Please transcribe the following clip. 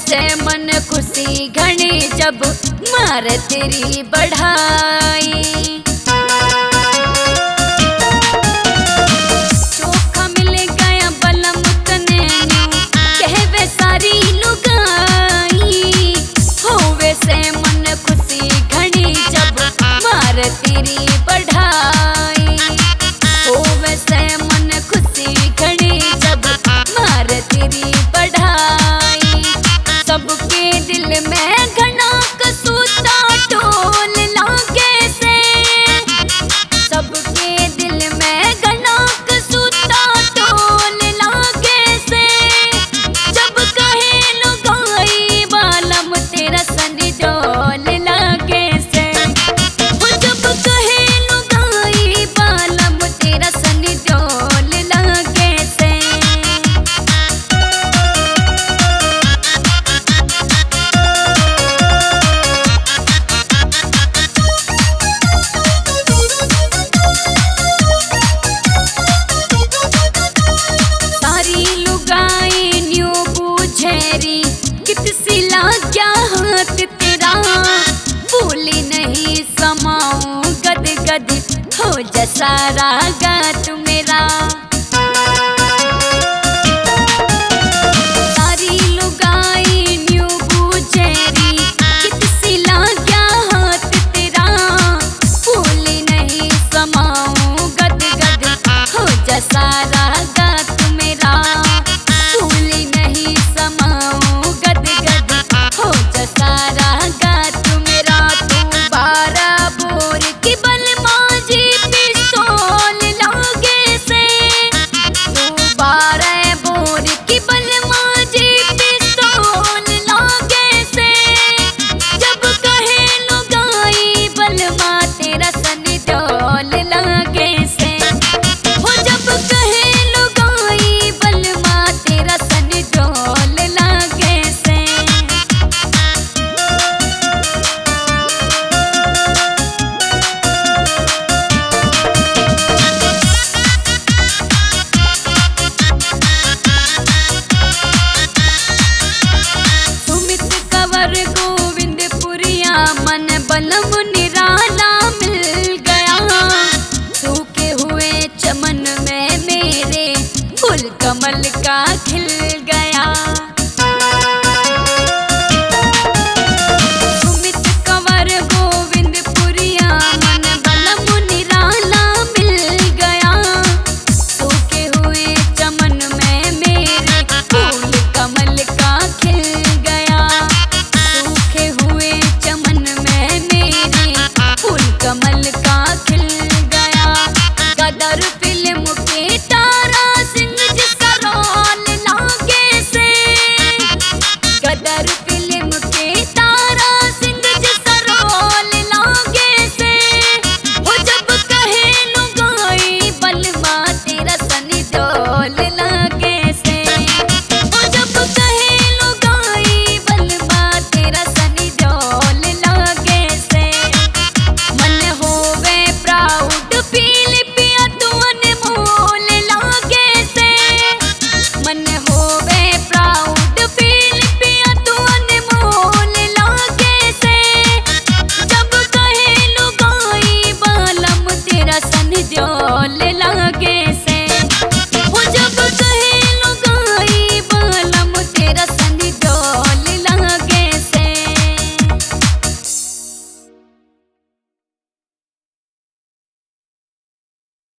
वैसे मन खुशी घनी जब मार तेरी बढ़ाई। चोखा मिल गया बलम तने कहवे सारी लुगाई। हो वैसे मन खुशी घनी जब मार तेरी बढ़ाई। हो वैसे मन खुशी घनी जब मार तेरी बढ़ाई। सबके दिल में घना कसूता टोल लागे से। सबके दिल में घना कसूता टोल लागे से। जब कहे लुगाई बालम तेरा सनी डोल लागे से। जब कहे लुगाई बालम तेरा सनी डोल लागे से। सारी लुगाई न्यू बुझेरी कितसी लाग्या हाथ तेरा। भूली नहीं समाऊं गद गद हो जा सारा गात मेरा। सारी लुगाई न्यू बुझेरी कितसी लाग्या हाथ तेरा। भूली नहीं समाऊं गद गद हो जा सारा गात मेरा। भूली नहीं समाऊं गद गद हो जा सारा गात मेरा। तू 12 बोर की बलमाजी पिस्तौल लागे से। तू 12 बोर की बलमाजी पिस्तौल लागे से। जब कहे लुगाई बलमा तेरा सनी डोल लागे से। हो जब कहे लुगाई बलमा तेरा सनी डोल लागे से। सुमित कंवर गोविंदपुरिया मन बलम